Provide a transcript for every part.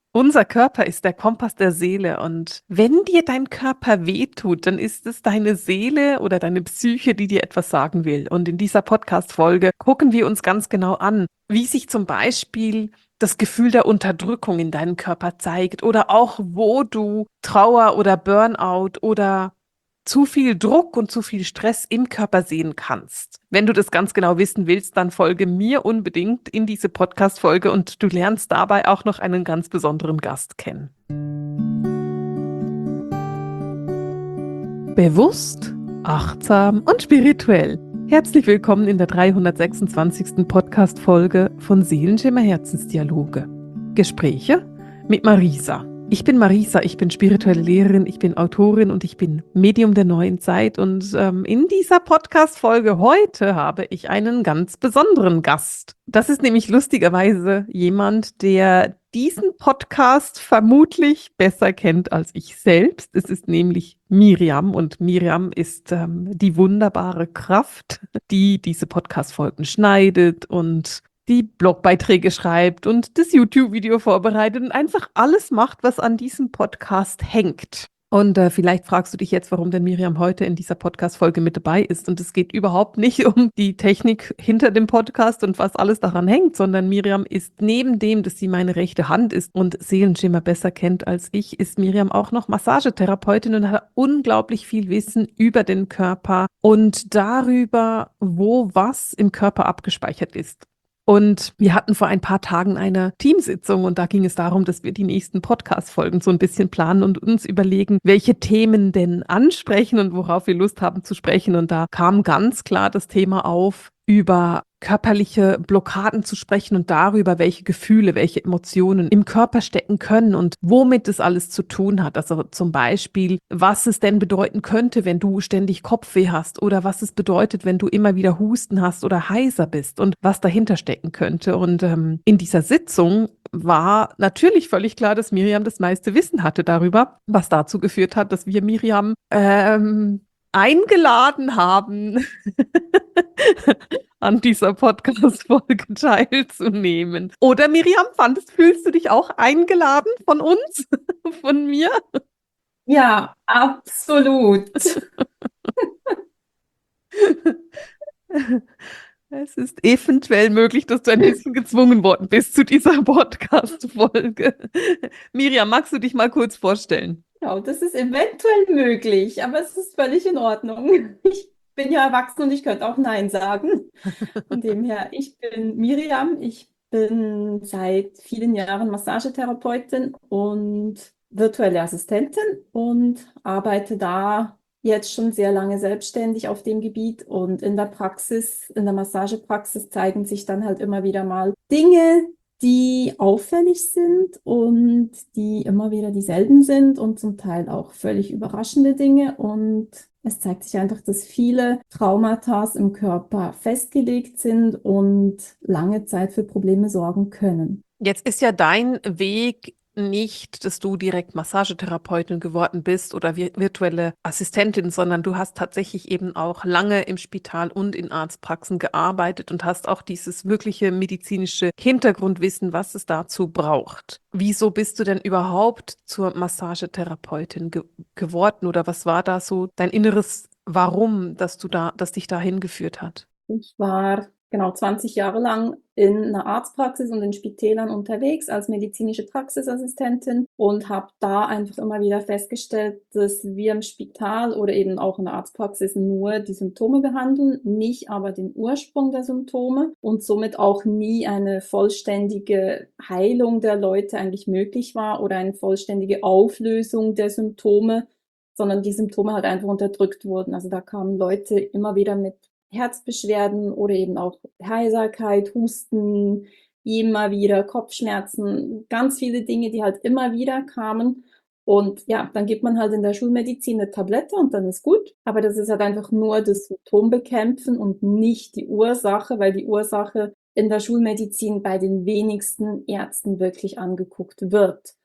Unser Körper ist der Kompass der Seele und wenn dir dein Körper wehtut, dann ist es deine Seele oder deine Psyche, die dir etwas sagen will. Und in dieser Podcast-Folge gucken wir uns ganz genau an, wie sich zum Beispiel das Gefühl der Unterdrückung in deinem Körper zeigt oder auch wo du Trauer oder Burnout oder zu viel Druck und zu viel Stress im Körper sehen kannst. Wenn du das ganz genau wissen willst, dann folge mir unbedingt in diese Podcast-Folge und du lernst dabei auch noch einen ganz besonderen Gast kennen. Bewusst, achtsam und spirituell. Herzlich willkommen in der 326. Podcast-Folge von Seelenschimmer Herzensdialoge. Gespräche mit Marisa. Ich bin Marisa, ich bin spirituelle Lehrerin, ich bin Autorin und ich bin Medium der neuen Zeit. Und in dieser Podcast-Folge heute habe ich einen ganz besonderen Gast. Das ist nämlich lustigerweise jemand, der diesen Podcast vermutlich besser kennt als ich selbst. Es ist nämlich Miriam und Miriam ist die wunderbare Kraft, die diese Podcast-Folgen schneidet und die Blogbeiträge schreibt und das YouTube-Video vorbereitet und einfach alles macht, was an diesem Podcast hängt. Und vielleicht fragst du dich jetzt, warum denn Miriam heute in dieser Podcast-Folge mit dabei ist. Und es geht überhaupt nicht um die Technik hinter dem Podcast und was alles daran hängt, sondern Miriam ist neben dem, dass sie meine rechte Hand ist und Seelenschimmer besser kennt als ich, ist Miriam auch noch Massagetherapeutin und hat unglaublich viel Wissen über den Körper und darüber, wo was im Körper abgespeichert ist. Und wir hatten vor ein paar Tagen eine Teamsitzung und da ging es darum, dass wir die nächsten Podcast-Folgen so ein bisschen planen und uns überlegen, welche Themen denn ansprechen und worauf wir Lust haben zu sprechen. Und da kam ganz klar das Thema auf, über körperliche Blockaden zu sprechen und darüber, welche Gefühle, welche Emotionen im Körper stecken können und womit das alles zu tun hat. Also zum Beispiel, was es denn bedeuten könnte, wenn du ständig Kopfweh hast oder was es bedeutet, wenn du immer wieder Husten hast oder heiser bist und was dahinter stecken könnte. Und in dieser Sitzung war natürlich völlig klar, dass Miriam das meiste Wissen hatte darüber, was dazu geführt hat, dass wir Miriam eingeladen haben, an dieser Podcast-Folge teilzunehmen. Oder Miriam, fühlst du dich auch eingeladen von uns, von mir? Ja, absolut. Es ist eventuell möglich, dass du ein bisschen gezwungen worden bist zu dieser Podcast-Folge. Miriam, magst du dich mal kurz vorstellen? Ja, das ist eventuell möglich, aber es ist völlig in Ordnung. Ich bin ja erwachsen und ich könnte auch Nein sagen. Von dem her, ich bin Miriam. Ich bin seit vielen Jahren Massagetherapeutin und virtuelle Assistentin und arbeite da jetzt schon sehr lange selbstständig auf dem Gebiet. Und in der Praxis, in der Massagepraxis zeigen sich dann halt immer wieder mal Dinge, die auffällig sind und die immer wieder dieselben sind und zum Teil auch völlig überraschende Dinge. Und es zeigt sich einfach, dass viele Traumata im Körper festgelegt sind und lange Zeit für Probleme sorgen können. Jetzt ist ja dein Weg nicht, dass du direkt Massagetherapeutin geworden bist oder virtuelle Assistentin, sondern du hast tatsächlich eben auch lange im Spital und in Arztpraxen gearbeitet und hast auch dieses wirkliche medizinische Hintergrundwissen, was es dazu braucht. Wieso bist du denn überhaupt zur Massagetherapeutin geworden oder was war da so dein inneres Warum, das dich dahin geführt hat? Ich war genau 20 Jahre lang in einer Arztpraxis und in Spitälern unterwegs als medizinische Praxisassistentin und habe da einfach immer wieder festgestellt, dass wir im Spital oder eben auch in der Arztpraxis nur die Symptome behandeln, nicht aber den Ursprung der Symptome und somit auch nie eine vollständige Heilung der Leute eigentlich möglich war oder eine vollständige Auflösung der Symptome, sondern die Symptome halt einfach unterdrückt wurden. Also da kamen Leute immer wieder mit Herzbeschwerden oder eben auch Heiserkeit, Husten, immer wieder Kopfschmerzen, ganz viele Dinge, die halt immer wieder kamen. Und ja, dann gibt man halt in der Schulmedizin eine Tablette und dann ist gut. Aber das ist halt einfach nur das Symptom bekämpfen und nicht die Ursache, weil die Ursache in der Schulmedizin bei den wenigsten Ärzten wirklich angeguckt wird.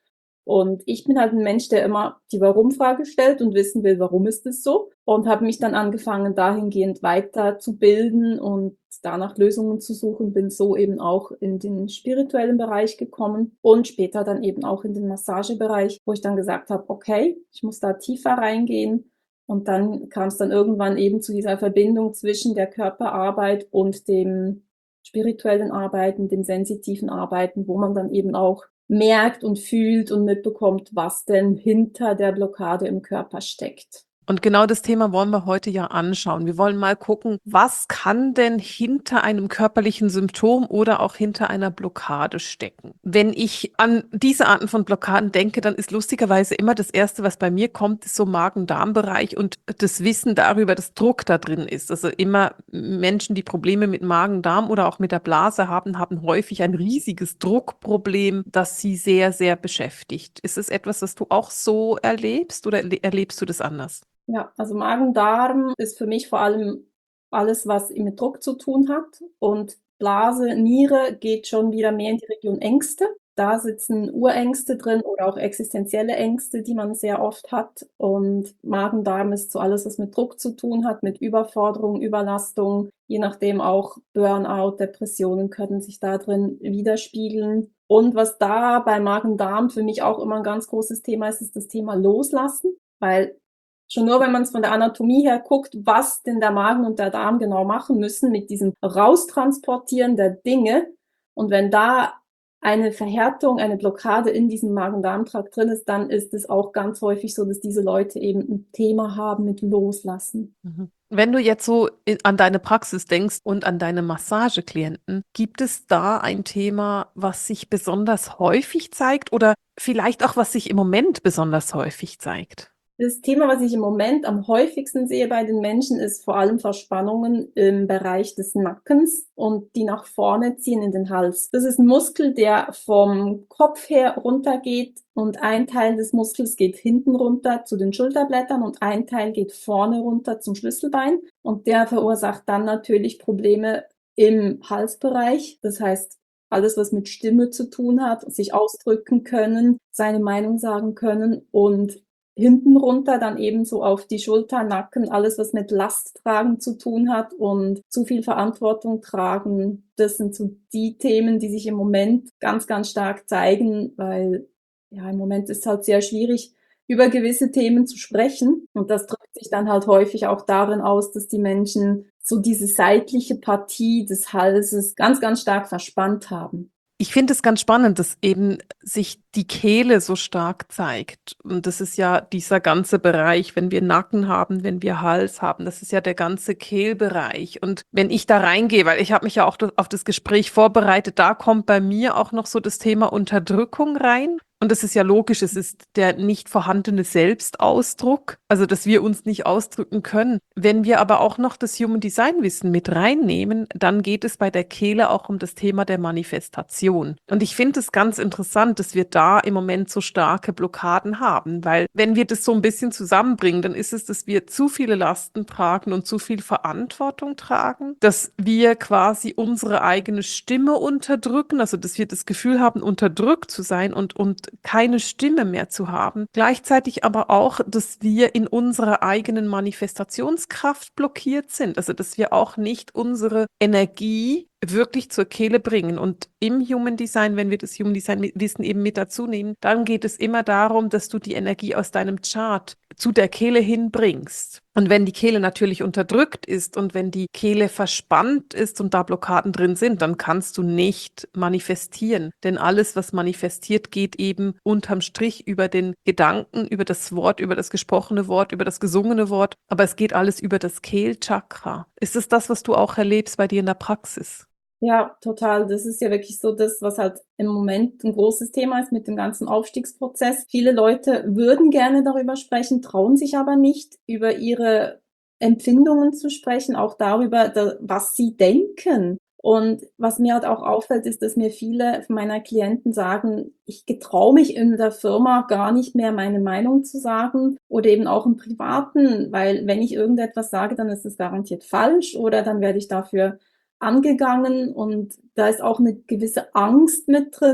Und ich bin halt ein Mensch, der immer die Warum-Frage stellt und wissen will, warum ist es so? Und habe mich dann angefangen, dahingehend weiterzubilden und danach Lösungen zu suchen, bin so eben auch in den spirituellen Bereich gekommen und später dann eben auch in den Massagebereich, wo ich dann gesagt habe, okay, ich muss da tiefer reingehen. Und dann kam es dann irgendwann eben zu dieser Verbindung zwischen der Körperarbeit und dem spirituellen Arbeiten, dem sensitiven Arbeiten, wo man dann eben auch merkt und fühlt und mitbekommt, was denn hinter der Blockade im Körper steckt. Und genau das Thema wollen wir heute ja anschauen. Wir wollen mal gucken, was kann denn hinter einem körperlichen Symptom oder auch hinter einer Blockade stecken? Wenn ich an diese Arten von Blockaden denke, dann ist lustigerweise immer das Erste, was bei mir kommt, ist so Magen-Darm-Bereich und das Wissen darüber, dass Druck da drin ist. Also immer Menschen, die Probleme mit Magen-Darm oder auch mit der Blase haben, haben häufig ein riesiges Druckproblem, das sie sehr, sehr beschäftigt. Ist es etwas, das du auch so erlebst oder erlebst du das anders? Ja, also Magen-Darm ist für mich vor allem alles, was mit Druck zu tun hat. Und Blase, Niere geht schon wieder mehr in die Region Ängste. Da sitzen Urängste drin oder auch existenzielle Ängste, die man sehr oft hat. Und Magen-Darm ist so alles, was mit Druck zu tun hat, mit Überforderung, Überlastung, je nachdem auch Burnout, Depressionen können sich da drin widerspiegeln. Und was da bei Magen-Darm für mich auch immer ein ganz großes Thema ist, ist das Thema Loslassen, weil schon nur, wenn man es von der Anatomie her guckt, was denn der Magen und der Darm genau machen müssen mit diesem Raustransportieren der Dinge. Und wenn da eine Verhärtung, eine Blockade in diesem Magen-Darm-Trakt drin ist, dann ist es auch ganz häufig so, dass diese Leute eben ein Thema haben mit Loslassen. Mhm. Wenn du jetzt so an deine Praxis denkst und an deine Massageklienten, gibt es da ein Thema, was sich besonders häufig zeigt oder vielleicht auch, was sich im Moment besonders häufig zeigt? Das Thema, was ich im Moment am häufigsten sehe bei den Menschen, ist vor allem Verspannungen im Bereich des Nackens und die nach vorne ziehen in den Hals. Das ist ein Muskel, der vom Kopf her runtergeht und ein Teil des Muskels geht hinten runter zu den Schulterblättern und ein Teil geht vorne runter zum Schlüsselbein und der verursacht dann natürlich Probleme im Halsbereich. Das heißt, alles, was mit Stimme zu tun hat, sich ausdrücken können, seine Meinung sagen können und hinten runter dann ebenso auf die Schulter, Nacken, alles, was mit Lasttragen zu tun hat und zu viel Verantwortung tragen. Das sind so die Themen, die sich im Moment ganz, ganz stark zeigen, weil ja, im Moment ist es halt sehr schwierig, über gewisse Themen zu sprechen. Und das drückt sich dann halt häufig auch darin aus, dass die Menschen so diese seitliche Partie des Halses ganz, ganz stark verspannt haben. Ich finde es ganz spannend, dass eben sich die Kehle so stark zeigt. Und das ist ja dieser ganze Bereich, wenn wir Nacken haben, wenn wir Hals haben, das ist ja der ganze Kehlbereich. Und wenn ich da reingehe, weil ich habe mich ja auch auf das Gespräch vorbereitet, da kommt bei mir auch noch so das Thema Unterdrückung rein. Und das ist ja logisch, es ist der nicht vorhandene Selbstausdruck, also dass wir uns nicht ausdrücken können. Wenn wir aber auch noch das Human Design Wissen mit reinnehmen, dann geht es bei der Kehle auch um das Thema der Manifestation. Und ich finde es ganz interessant, dass wir da im Moment so starke Blockaden haben, weil wenn wir das so ein bisschen zusammenbringen, dann ist es, dass wir zu viele Lasten tragen und zu viel Verantwortung tragen, dass wir quasi unsere eigene Stimme unterdrücken, also dass wir das Gefühl haben, unterdrückt zu sein und keine Stimme mehr zu haben. Gleichzeitig aber auch, dass wir in unserer eigenen Manifestationskraft blockiert sind. Also, dass wir auch nicht unsere Energie wirklich zur Kehle bringen. Und im Human Design, wenn wir das Human Design Wissen eben mit dazu nehmen, dann geht es immer darum, dass du die Energie aus deinem Chart zu der Kehle hinbringst. Und wenn die Kehle natürlich unterdrückt ist und wenn die Kehle verspannt ist und da Blockaden drin sind, dann kannst du nicht manifestieren. Denn alles, was manifestiert, geht eben unterm Strich über den Gedanken, über das Wort, über das gesprochene Wort, über das gesungene Wort. Aber es geht alles über das Kehlchakra. Ist es das, was du auch erlebst bei dir in der Praxis? Ja, total. Das ist ja wirklich so das, was halt im Moment ein großes Thema ist mit dem ganzen Aufstiegsprozess. Viele Leute würden gerne darüber sprechen, trauen sich aber nicht, über ihre Empfindungen zu sprechen, auch darüber, was sie denken. Und was mir halt auch auffällt, ist, dass mir viele meiner Klienten sagen, ich getraue mich in der Firma gar nicht mehr, meine Meinung zu sagen oder eben auch im Privaten, weil wenn ich irgendetwas sage, dann ist es garantiert falsch oder dann werde ich dafür angegangen und da ist auch eine gewisse Angst mit drin.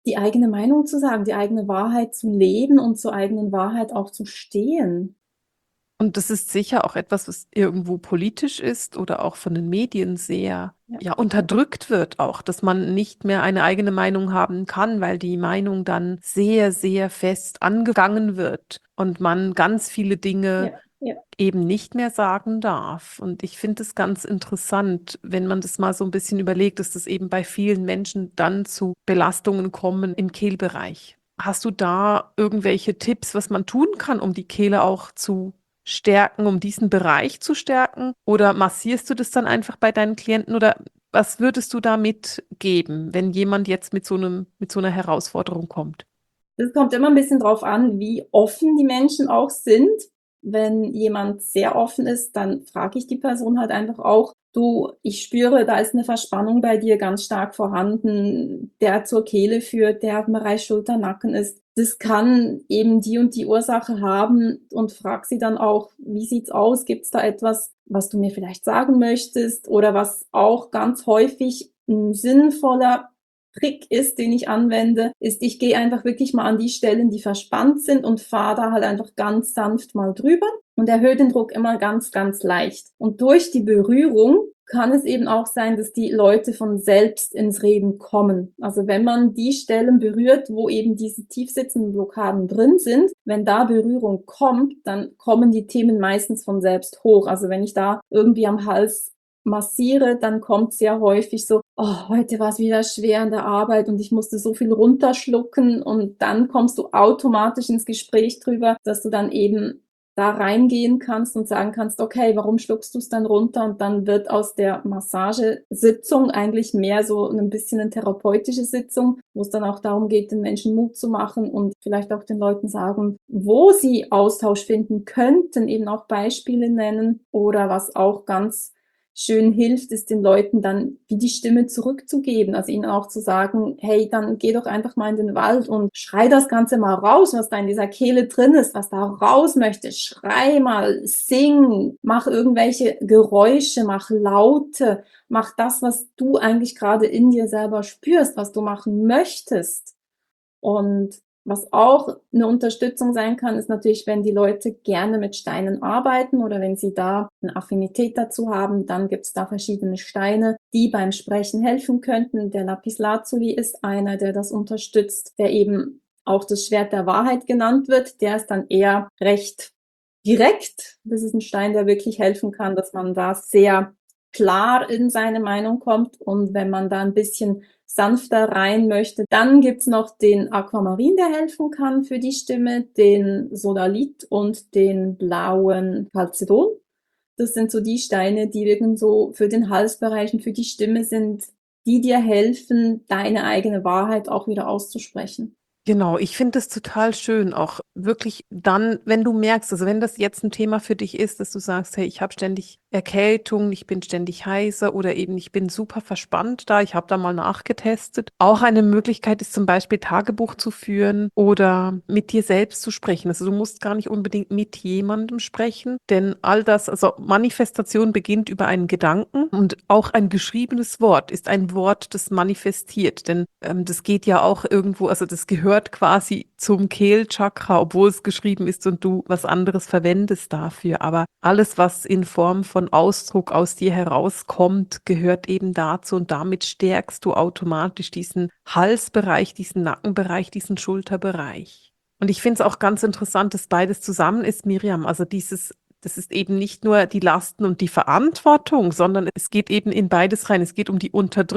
die eigene Meinung zu sagen, die eigene Wahrheit zu leben und zur eigenen Wahrheit auch zu stehen. Und das ist sicher auch etwas, was irgendwo politisch ist oder auch von den Medien sehr, Ja, ja, unterdrückt wird auch, dass man nicht mehr eine eigene Meinung haben kann, weil die Meinung dann sehr, sehr fest angegangen wird und man ganz viele Dinge ja, ja. eben nicht mehr sagen darf. Und ich finde es ganz interessant, wenn man das mal so ein bisschen überlegt, dass das eben bei vielen Menschen dann zu Belastungen kommen im Kehlbereich. Hast du da irgendwelche Tipps, was man tun kann, um die Kehle auch zu stärken, um diesen Bereich zu stärken? Oder massierst du das dann einfach bei deinen Klienten? Oder was würdest du da mitgeben, wenn jemand jetzt mit so einer Herausforderung kommt? Es kommt immer ein bisschen drauf an, wie offen die Menschen auch sind. Wenn jemand sehr offen ist, dann frage ich die Person halt einfach auch: „Du, ich spüre, da ist eine Verspannung bei dir ganz stark vorhanden, der zur Kehle führt, der im Bereich Schulter-Nacken ist. Das kann eben die und die Ursache haben“, und frage sie dann auch: „Wie sieht's aus? Gibt's da etwas, was du mir vielleicht sagen möchtest?“ Oder was auch ganz häufig 'n sinnvoller Trick ist, den ich anwende, ist, ich gehe einfach wirklich mal an die Stellen, die verspannt sind und fahre da halt einfach ganz sanft mal drüber und erhöhe den Druck immer ganz, ganz leicht. Und durch die Berührung kann es eben auch sein, dass die Leute von selbst ins Reden kommen. Also wenn man die Stellen berührt, wo eben diese tiefsitzenden Blockaden drin sind, wenn da Berührung kommt, dann kommen die Themen meistens von selbst hoch. Also wenn ich da irgendwie am Hals massiere, dann kommt sehr häufig so: „Oh, heute war es wieder schwer in der Arbeit und ich musste so viel runterschlucken“, und dann kommst du automatisch ins Gespräch drüber, dass du dann eben da reingehen kannst und sagen kannst: „Okay, warum schluckst du es dann runter?“ Und dann wird aus der Massagesitzung eigentlich mehr so ein bisschen eine therapeutische Sitzung, wo es dann auch darum geht, den Menschen Mut zu machen und vielleicht auch den Leuten sagen, wo sie Austausch finden könnten, eben auch Beispiele nennen. Oder was auch ganz schön hilft, ist den Leuten dann wie die Stimme zurückzugeben, also ihnen auch zu sagen: „Hey, dann geh doch einfach mal in den Wald und schrei das Ganze mal raus, was da in dieser Kehle drin ist, was da raus möchte. Schrei mal, sing, mach irgendwelche Geräusche, mach Laute, mach das, was du eigentlich gerade in dir selber spürst, was du machen möchtest.“ Und was auch eine Unterstützung sein kann, ist natürlich, wenn die Leute gerne mit Steinen arbeiten oder wenn sie da eine Affinität dazu haben, dann gibt's da verschiedene Steine, die beim Sprechen helfen könnten. Der Lapislazuli ist einer, der das unterstützt, der eben auch das Schwert der Wahrheit genannt wird. Der ist dann eher recht direkt. Das ist ein Stein, der wirklich helfen kann, dass man da sehr klar in seine Meinung kommt. Und wenn man da ein bisschen sanfter rein möchte, dann gibt's noch den Aquamarin, der helfen kann für die Stimme, den Sodalith und den blauen Chalcedon. Das sind so die Steine, die wirklich so für den Halsbereich und für die Stimme sind, die dir helfen, deine eigene Wahrheit auch wieder auszusprechen. Genau, ich finde es total schön, auch wirklich dann, wenn du merkst, also wenn das jetzt ein Thema für dich ist, dass du sagst, hey, ich habe ständig Erkältung, ich bin ständig heiser oder eben ich bin super verspannt da, ich habe da mal nachgetestet. Auch eine Möglichkeit ist zum Beispiel Tagebuch zu führen oder mit dir selbst zu sprechen. Also du musst gar nicht unbedingt mit jemandem sprechen, denn all das, also Manifestation beginnt über einen Gedanken und auch ein geschriebenes Wort ist ein Wort, das manifestiert, denn das geht ja auch irgendwo, also das gehört quasi zum Kehlchakra, obwohl es geschrieben ist und du was anderes verwendest dafür. Aber alles, was in Form von Ausdruck aus dir herauskommt, gehört eben dazu und damit stärkst du automatisch diesen Halsbereich, diesen Nackenbereich, diesen Schulterbereich. Und ich finde es auch ganz interessant, dass beides zusammen ist, Miriam. Also das ist eben nicht nur die Lasten und die Verantwortung, sondern es geht eben in beides rein. Es geht um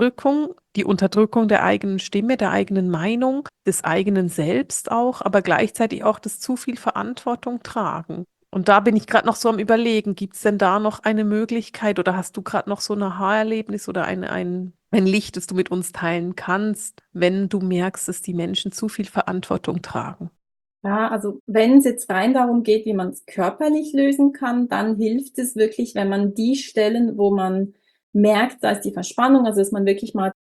die Unterdrückung der eigenen Stimme, der eigenen Meinung, des eigenen Selbst auch, aber gleichzeitig auch das zu viel Verantwortung tragen. Und da bin ich gerade noch so am Überlegen, gibt es denn da noch eine Möglichkeit oder hast du gerade noch so ein Aha-Erlebnis oder ein Licht, das du mit uns teilen kannst, wenn du merkst, dass die Menschen zu viel Verantwortung tragen? Ja, also wenn es jetzt rein darum geht, wie man es körperlich lösen kann, dann hilft es wirklich, wenn man die Stellen, wo man merkt, da ist die Verspannung, also dass man wirklich mal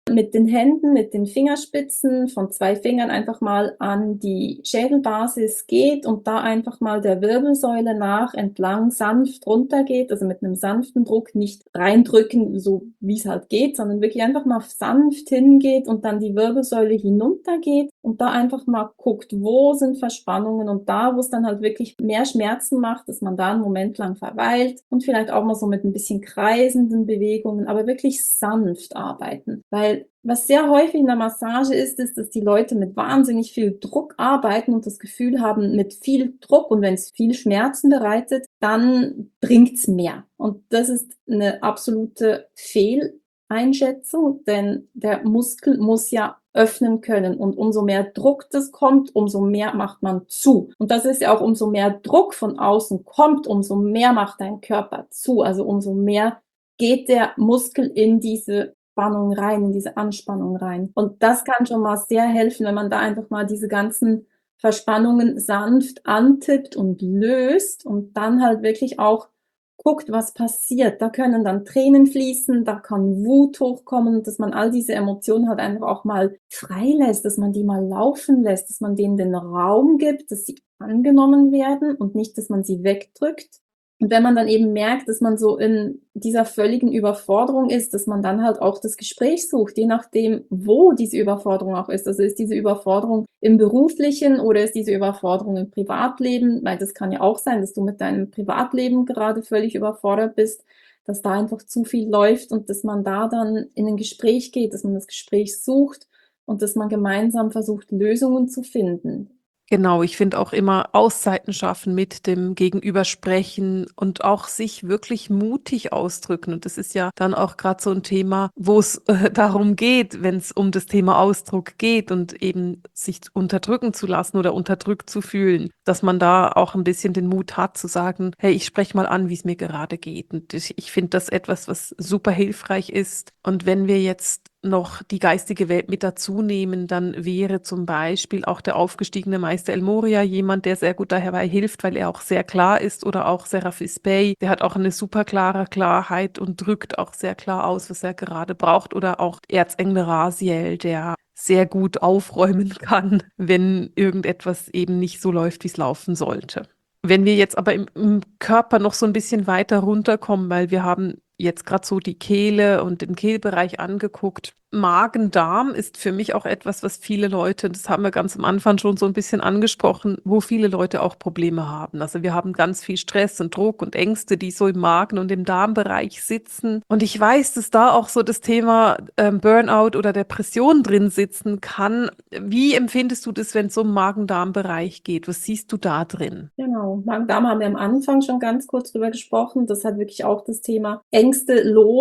mit den Händen, mit den Fingerspitzen von 2 Fingern einfach mal an die Schädelbasis geht und da einfach mal der Wirbelsäule nach entlang sanft runtergeht, also mit einem sanften Druck, nicht reindrücken, so wie es halt geht, sondern wirklich einfach mal sanft hingeht und dann die Wirbelsäule hinuntergeht und da einfach mal guckt, wo sind Verspannungen, und da, wo es dann halt wirklich mehr Schmerzen macht, dass man da einen Moment lang verweilt und vielleicht auch mal so mit ein bisschen kreisenden Bewegungen, aber wirklich sanft arbeiten, weil was sehr häufig in der Massage ist, dass die Leute mit wahnsinnig viel Druck arbeiten und das Gefühl haben, mit viel Druck, und wenn es viel Schmerzen bereitet, dann bringt's mehr. Und das ist eine absolute Fehleinschätzung, denn der Muskel muss ja öffnen können, und umso mehr Druck das kommt, umso mehr macht man zu. Und das ist ja auch, umso mehr Druck von außen kommt, umso mehr macht dein Körper zu, also umso mehr geht der Muskel in diese Spannung rein, in diese Anspannung rein. Und das kann schon mal sehr helfen, wenn man da einfach mal diese ganzen Verspannungen sanft antippt und löst und dann halt wirklich auch guckt, was passiert. Da können dann Tränen fließen, da kann Wut hochkommen, dass man all diese Emotionen halt einfach auch mal freilässt, dass man die mal laufen lässt, dass man denen den Raum gibt, dass sie angenommen werden und nicht, dass man sie wegdrückt. Und wenn man dann eben merkt, dass man so in dieser völligen Überforderung ist, dass man dann halt auch das Gespräch sucht, je nachdem, wo diese Überforderung auch ist. Also ist diese Überforderung im Beruflichen oder ist diese Überforderung im Privatleben? Weil das kann ja auch sein, dass du mit deinem Privatleben gerade völlig überfordert bist, dass da einfach zu viel läuft und dass man da dann in ein Gespräch geht, dass man das Gespräch sucht und dass man gemeinsam versucht, Lösungen zu finden. Genau, ich finde auch immer Auszeiten schaffen, mit dem Gegenüber sprechen und auch sich wirklich mutig ausdrücken. Und das ist ja dann auch gerade so ein Thema, wo es darum geht, wenn es um das Thema Ausdruck geht und eben sich unterdrücken zu lassen oder unterdrückt zu fühlen, dass man da auch ein bisschen den Mut hat zu sagen, hey, ich spreche mal an, wie es mir gerade geht. Und ich finde das etwas, was super hilfreich ist. Und wenn wir jetzt noch die geistige Welt mit dazu nehmen, dann wäre zum Beispiel auch der aufgestiegene Meister El Morya jemand, der sehr gut dabei hilft, weil er auch sehr klar ist, oder auch Serapis Bey, der hat auch eine super klare Klarheit und drückt auch sehr klar aus, was er gerade braucht, oder auch Erzengel Raziel, der sehr gut aufräumen kann, wenn irgendetwas eben nicht so läuft, wie es laufen sollte. Wenn wir jetzt aber im Körper noch so ein bisschen weiter runterkommen, weil wir haben jetzt gerade so die Kehle und den Kehlbereich angeguckt. Magen-Darm ist für mich auch etwas, was viele Leute, das haben wir ganz am Anfang schon so ein bisschen angesprochen, wo viele Leute auch Probleme haben. Also wir haben ganz viel Stress und Druck und Ängste, die so im Magen- und im Darmbereich sitzen. Und ich weiß, dass da auch so das Thema Burnout oder Depression drin sitzen kann. Wie empfindest du das, wenn es um Magen-Darm-Bereich geht? Was siehst du da drin? Genau, Magen-Darm haben wir am Anfang schon ganz kurz drüber gesprochen. Das hat wirklich auch das Thema Ängste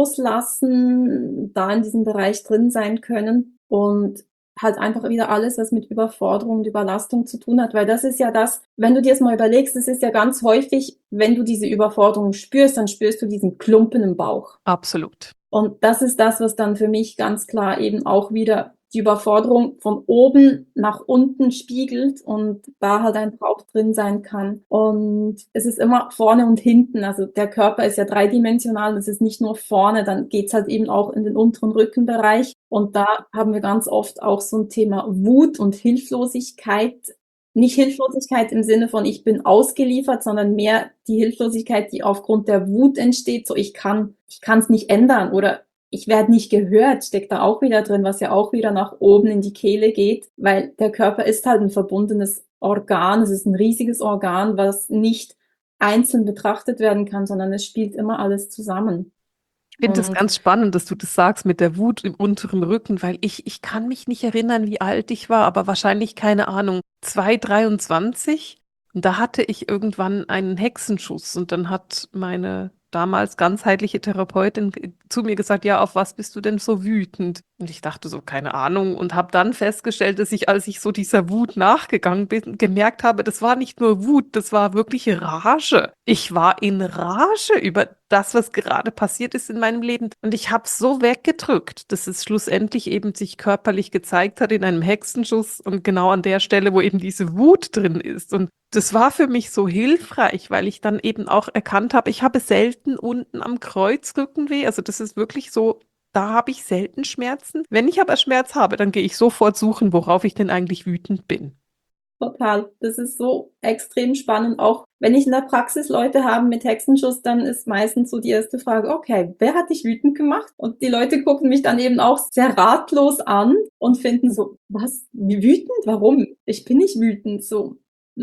loslassen, da in diesem Bereich drin sein können und halt einfach wieder alles, was mit Überforderung und Überlastung zu tun hat, weil das ist ja das, wenn du dir das mal überlegst, das ist ja ganz häufig, wenn du diese Überforderung spürst, dann spürst du diesen Klumpen im Bauch. Absolut. Und das ist das, was dann für mich ganz klar eben auch wieder die Überforderung von oben nach unten spiegelt und da halt einfach auch drin sein kann. Und es ist immer vorne und hinten. Also der Körper ist ja dreidimensional. Das ist nicht nur vorne, dann geht's halt eben auch in den unteren Rückenbereich. Und da haben wir ganz oft auch so ein Thema Wut und Hilflosigkeit. Nicht Hilflosigkeit im Sinne von ich bin ausgeliefert, sondern mehr die Hilflosigkeit, die aufgrund der Wut entsteht. So ich kann es nicht ändern oder ich werde nicht gehört, steckt da auch wieder drin, was ja auch wieder nach oben in die Kehle geht, weil der Körper ist halt ein verbundenes Organ. Es ist ein riesiges Organ, was nicht einzeln betrachtet werden kann, sondern es spielt immer alles zusammen. Ich finde es Und ganz spannend, dass du das sagst mit der Wut im unteren Rücken, weil ich kann mich nicht erinnern, wie alt ich war, aber wahrscheinlich, keine Ahnung, 2, 23. Und da hatte ich irgendwann einen Hexenschuss und dann hat meine damals ganzheitliche Therapeutin zu mir gesagt, ja, auf was bist du denn so wütend? Und ich dachte so, keine Ahnung, und habe dann festgestellt, dass ich, als ich so dieser Wut nachgegangen bin, gemerkt habe, das war nicht nur Wut, das war wirklich Rage. Ich war in Rage über das, was gerade passiert ist in meinem Leben. Und ich habe es so weggedrückt, dass es schlussendlich eben sich körperlich gezeigt hat in einem Hexenschuss und genau an der Stelle, wo eben diese Wut drin ist. Und das war für mich so hilfreich, weil ich dann eben auch erkannt habe, ich habe selten unten am Kreuzrücken weh. Also das ist wirklich so Da habe ich selten Schmerzen. Wenn ich aber Schmerz habe, dann gehe ich sofort suchen, worauf ich denn eigentlich wütend bin. Total. Das ist so extrem spannend. Auch wenn ich in der Praxis Leute habe mit Hexenschuss, dann ist meistens so die erste Frage, okay, wer hat dich wütend gemacht? Und die Leute gucken mich dann eben auch sehr ratlos an und finden so, was, wie wütend? Warum? Ich bin nicht wütend. So,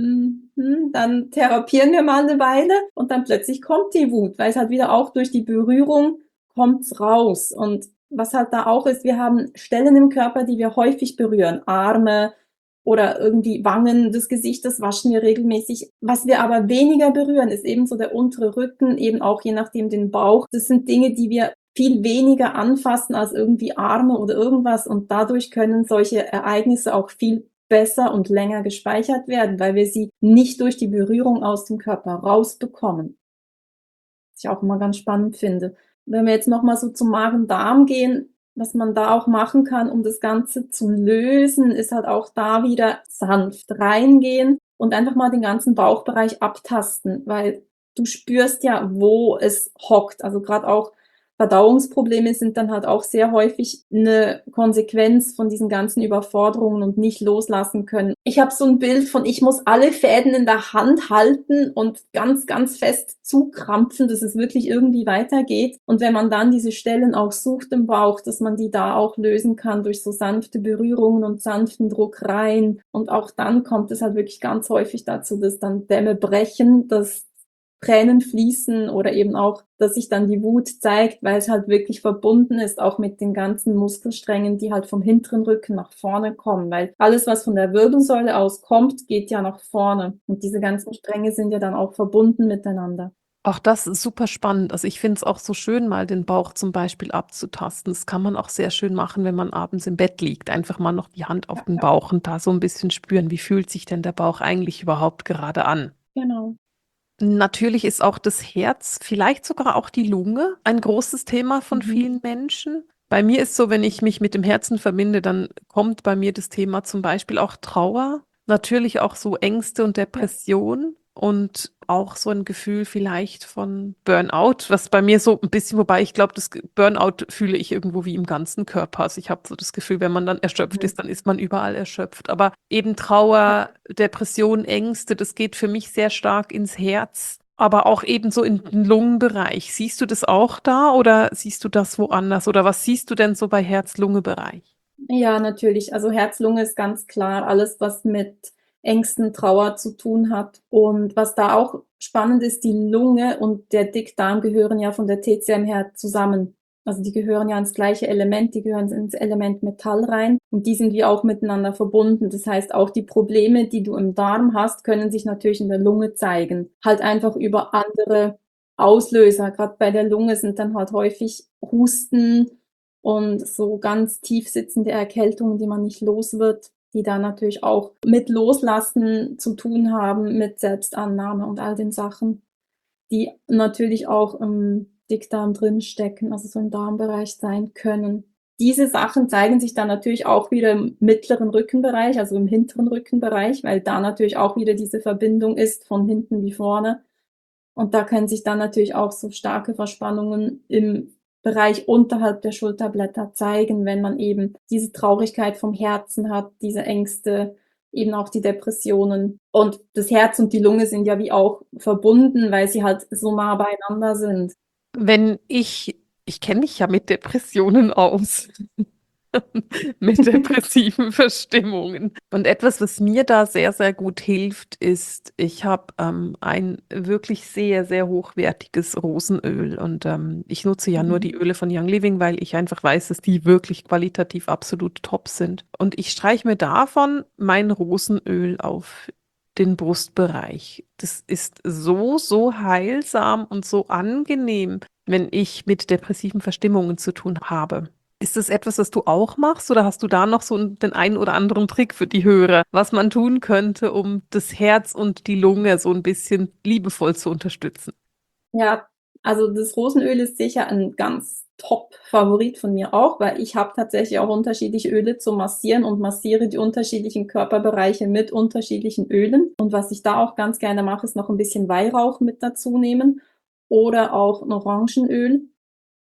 dann therapieren wir mal eine Weile und dann plötzlich kommt die Wut, weil es halt wieder auch durch die Berührung kommt's raus. Und was halt da auch ist, wir haben Stellen im Körper, die wir häufig berühren. Arme, oder irgendwie Wangen des Gesichtes waschen wir regelmäßig. Was wir aber weniger berühren, ist eben so der untere Rücken, eben auch je nachdem den Bauch. Das sind Dinge, die wir viel weniger anfassen als irgendwie Arme oder irgendwas und dadurch können solche Ereignisse auch viel besser und länger gespeichert werden, weil wir sie nicht durch die Berührung aus dem Körper rausbekommen. Was ich auch immer ganz spannend finde. Wenn wir jetzt nochmal so zum Magen-Darm gehen, was man da auch machen kann, um das Ganze zu lösen, ist halt auch da wieder sanft reingehen und einfach mal den ganzen Bauchbereich abtasten, weil du spürst ja, wo es hockt. Also gerade auch Verdauungsprobleme sind dann halt auch sehr häufig eine Konsequenz von diesen ganzen Überforderungen und nicht loslassen können. Ich habe so ein Bild von, ich muss alle Fäden in der Hand halten und ganz, ganz fest zukrampfen, dass es wirklich irgendwie weitergeht. Und wenn man dann diese Stellen auch sucht im Bauch, dass man die da auch lösen kann durch so sanfte Berührungen und sanften Druck rein. Und auch dann kommt es halt wirklich ganz häufig dazu, dass dann Dämme brechen, dass Tränen fließen oder eben auch, dass sich dann die Wut zeigt, weil es halt wirklich verbunden ist, auch mit den ganzen Muskelsträngen, die halt vom hinteren Rücken nach vorne kommen, weil alles, was von der Wirbelsäule aus kommt, geht ja nach vorne und diese ganzen Stränge sind ja dann auch verbunden miteinander. Auch das ist super spannend. Also ich finde es auch so schön, mal den Bauch zum Beispiel abzutasten. Das kann man auch sehr schön machen, wenn man abends im Bett liegt. Einfach mal noch die Hand auf den Bauch und da so ein bisschen spüren, wie fühlt sich denn der Bauch eigentlich überhaupt gerade an. Genau. Natürlich ist auch das Herz, vielleicht sogar auch die Lunge, ein großes Thema von Mhm. vielen Menschen. Bei mir ist so, wenn ich mich mit dem Herzen verbinde, dann kommt bei mir das Thema zum Beispiel auch Trauer, natürlich auch so Ängste und Ja. Depression und auch so ein Gefühl vielleicht von Burnout, was bei mir so ein bisschen, wobei ich glaube, das Burnout fühle ich irgendwo wie im ganzen Körper. Also ich habe so das Gefühl, wenn man dann erschöpft Mhm. ist, dann ist man überall erschöpft. Aber eben Trauer, Depression, Ängste, das geht für mich sehr stark ins Herz, aber auch eben so in den Lungenbereich. Siehst du das auch da oder siehst du das woanders? Oder was siehst du denn so bei Herz-Lunge-Bereich? Ja, natürlich. Also Herz-Lunge ist ganz klar alles, was mit Ängsten, Trauer zu tun hat. Und was da auch spannend ist, die Lunge und der Dickdarm gehören ja von der TCM her zusammen. Also die gehören ja ins gleiche Element, die gehören ins Element Metall rein und die sind wie auch miteinander verbunden. Das heißt, auch die Probleme, die du im Darm hast, können sich natürlich in der Lunge zeigen. Halt einfach über andere Auslöser. Gerade bei der Lunge sind dann halt häufig Husten, und so ganz tief sitzende Erkältungen, die man nicht los wird, die da natürlich auch mit Loslassen zu tun haben, mit Selbstannahme und all den Sachen, die natürlich auch im Dickdarm drin stecken, also so im Darmbereich sein können. Diese Sachen zeigen sich dann natürlich auch wieder im mittleren Rückenbereich, also im hinteren Rückenbereich, weil da natürlich auch wieder diese Verbindung ist von hinten wie vorne. Und da können sich dann natürlich auch so starke Verspannungen im Bereich unterhalb der Schulterblätter zeigen, wenn man eben diese Traurigkeit vom Herzen hat, diese Ängste, eben auch die Depressionen. Und das Herz und die Lunge sind ja wie auch verbunden, weil sie halt so nah beieinander sind. Wenn ich kenne mich ja mit Depressionen aus. Mit depressiven Verstimmungen. Und etwas, was mir da sehr, sehr gut hilft, ist, ich habe ein wirklich sehr, sehr hochwertiges Rosenöl. Und ich nutze ja nur die Mhm. Öle von Young Living, weil ich einfach weiß, dass die wirklich qualitativ absolut top sind. Und ich streiche mir davon mein Rosenöl auf den Brustbereich. Das ist so, so heilsam und so angenehm, wenn ich mit depressiven Verstimmungen zu tun habe. Ist das etwas, was du auch machst, oder hast du da noch so den einen oder anderen Trick für die Hörer, was man tun könnte, um das Herz und die Lunge so ein bisschen liebevoll zu unterstützen? Ja, also das Rosenöl ist sicher ein ganz Top-Favorit von mir auch, weil ich habe tatsächlich auch unterschiedliche Öle zum Massieren und massiere die unterschiedlichen Körperbereiche mit unterschiedlichen Ölen. Und was ich da auch ganz gerne mache, ist noch ein bisschen Weihrauch mit dazu nehmen oder auch ein Orangenöl.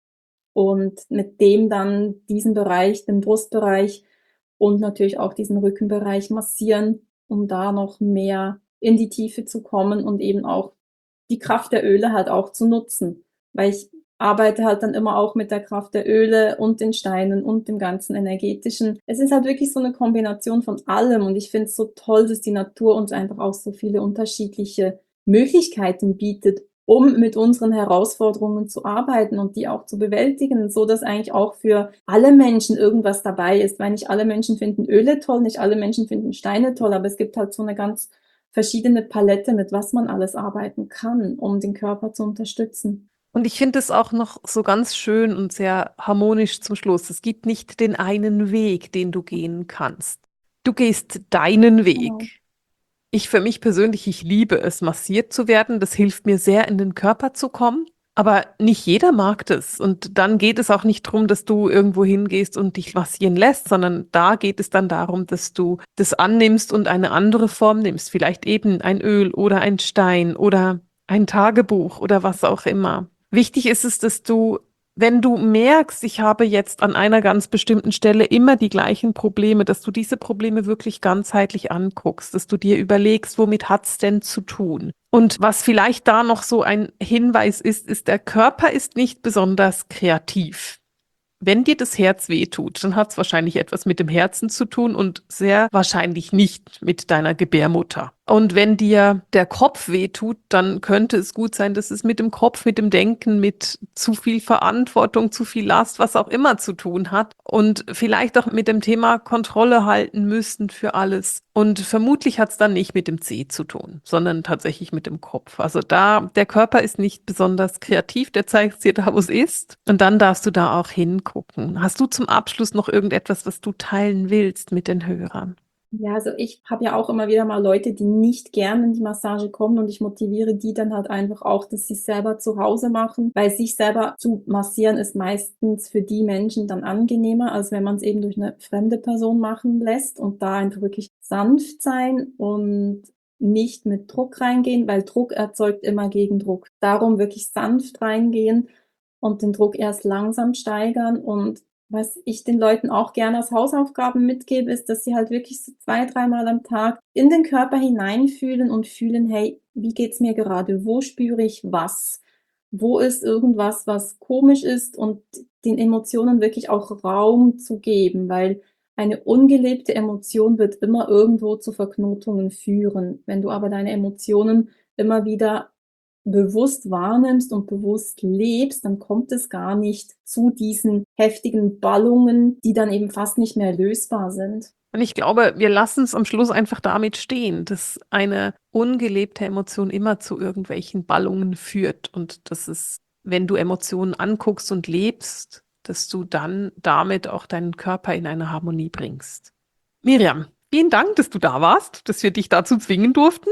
und mit dem dann diesen Bereich, den Brustbereich und natürlich auch diesen Rückenbereich massieren, um da noch mehr in die Tiefe zu kommen und eben auch die Kraft der Öle halt auch zu nutzen, weil ich arbeite halt dann immer auch mit der Kraft der Öle und den Steinen und dem ganzen Energetischen. Es ist halt wirklich so eine Kombination von allem und ich finde es so toll, dass die Natur uns einfach auch so viele unterschiedliche Möglichkeiten bietet, um mit unseren Herausforderungen zu arbeiten und die auch zu bewältigen, so dass eigentlich auch für alle Menschen irgendwas dabei ist, weil nicht alle Menschen finden Öle toll, nicht alle Menschen finden Steine toll, aber es gibt halt so eine ganz verschiedene Palette, mit was man alles arbeiten kann, um den Körper zu unterstützen. Und ich finde es auch noch so ganz schön und sehr harmonisch zum Schluss. Es gibt nicht den einen Weg, den du gehen kannst. Du gehst deinen Genau. Weg. Ich für mich persönlich, ich liebe es, massiert zu werden. Das hilft mir sehr, in den Körper zu kommen. Aber nicht jeder mag das. Und dann geht es auch nicht darum, dass du irgendwo hingehst und dich massieren lässt, sondern da geht es dann darum, dass du das annimmst und eine andere Form nimmst. Vielleicht eben ein Öl oder ein Stein oder ein Tagebuch oder was auch immer. Wichtig ist es, dass du, wenn du merkst, ich habe jetzt an einer ganz bestimmten Stelle immer die gleichen Probleme, dass du diese Probleme wirklich ganzheitlich anguckst, dass du dir überlegst, womit hat's denn zu tun? Und was vielleicht da noch so ein Hinweis ist, der Körper ist nicht besonders kreativ. Wenn dir das Herz wehtut, dann hat es wahrscheinlich etwas mit dem Herzen zu tun und sehr wahrscheinlich nicht mit deiner Gebärmutter. Und wenn dir der Kopf wehtut, dann könnte es gut sein, dass es mit dem Kopf, mit dem Denken, mit zu viel Verantwortung, zu viel Last, was auch immer zu tun hat. Und vielleicht auch mit dem Thema Kontrolle halten müssen für alles. Und vermutlich hat es dann nicht mit dem C zu tun, sondern tatsächlich mit dem Kopf. Also der Körper ist nicht besonders kreativ, der zeigt dir da, wo es ist. Und dann darfst du da auch hingucken. Hast du zum Abschluss noch irgendetwas, was du teilen willst mit den Hörern? Ja, also ich habe ja auch immer wieder mal Leute, die nicht gerne in die Massage kommen und ich motiviere die dann halt einfach auch, dass sie es selber zu Hause machen, weil sich selber zu massieren ist meistens für die Menschen dann angenehmer, als wenn man es eben durch eine fremde Person machen lässt und da einfach wirklich sanft sein und nicht mit Druck reingehen, weil Druck erzeugt immer Gegendruck. Darum wirklich sanft reingehen und den Druck erst langsam steigern und was ich den Leuten auch gerne als Hausaufgaben mitgebe, ist, dass sie halt wirklich so 2, dreimal am Tag in den Körper hineinfühlen und fühlen, hey, wie geht's mir gerade? Wo spüre ich was? Wo ist irgendwas, was komisch ist? Und den Emotionen wirklich auch Raum zu geben, weil eine ungelebte Emotion wird immer irgendwo zu Verknotungen führen. Wenn du aber deine Emotionen immer wieder bewusst wahrnimmst und bewusst lebst, dann kommt es gar nicht zu diesen heftigen Ballungen, die dann eben fast nicht mehr lösbar sind. Und ich glaube, wir lassen es am Schluss einfach damit stehen, dass eine ungelebte Emotion immer zu irgendwelchen Ballungen führt und dass es, wenn du Emotionen anguckst und lebst, dass du dann damit auch deinen Körper in eine Harmonie bringst. Miriam, vielen Dank, dass du da warst, dass wir dich dazu zwingen durften.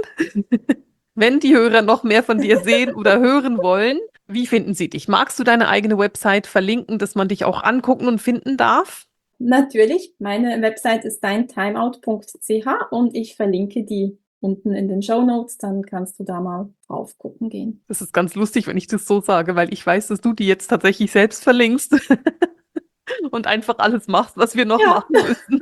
Wenn die Hörer noch mehr von dir sehen oder hören wollen, wie finden sie dich? Magst du deine eigene Website verlinken, dass man dich auch angucken und finden darf? Natürlich, meine Website ist deintimeout.ch und ich verlinke die unten in den Shownotes, dann kannst du da mal drauf gucken gehen. Das ist ganz lustig, wenn ich das so sage, weil ich weiß, dass du die jetzt tatsächlich selbst verlinkst und einfach alles machst, was wir noch Ja. machen müssen.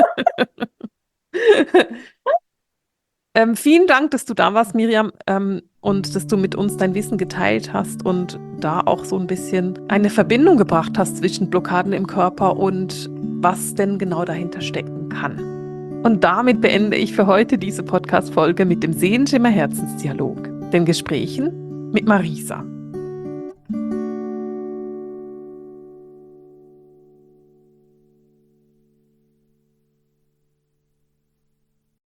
Vielen Dank, dass du da warst, Miriam, und dass du mit uns dein Wissen geteilt hast und da auch so ein bisschen eine Verbindung gebracht hast zwischen Blockaden im Körper und was denn genau dahinter stecken kann. Und damit beende ich für heute diese Podcast-Folge mit dem Seelenschimmer Herzensdialog, den Gesprächen mit Marisa.